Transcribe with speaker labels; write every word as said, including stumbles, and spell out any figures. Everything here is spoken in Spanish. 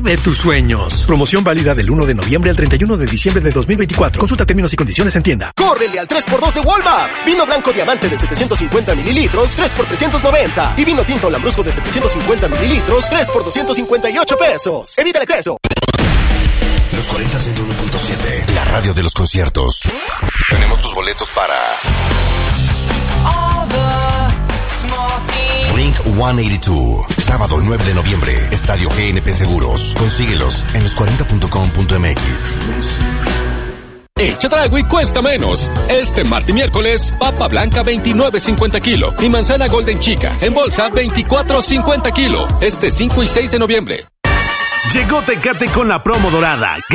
Speaker 1: Vive tus sueños. Promoción válida del uno de noviembre al treinta y uno de diciembre de dos mil veinticuatro. Consulta términos y condiciones en tienda.
Speaker 2: ¡Córrele al tres por dos de Walmart! Vino blanco diamante de setecientos cincuenta mililitros, tres por trescientos noventa. Y vino tinto lambrusco de setecientos cincuenta mililitros, tres por doscientos cincuenta y ocho pesos. ¡Evita el exceso!
Speaker 3: Los cuarenta ciento uno punto siete, la radio de los conciertos. Tenemos tus boletos para Blink ciento ochenta y dos, sábado nueve de noviembre, Estadio G N P Seguros. Consíguelos en los cuarenta punto com punto m x.
Speaker 4: En Chedraui cuesta menos. Este martes y miércoles, papa blanca veintinueve cincuenta kilo y manzana golden chica en bolsa veinticuatro cincuenta kilo. Este cinco y seis de noviembre.
Speaker 5: Llegó Tecate con la promo dorada.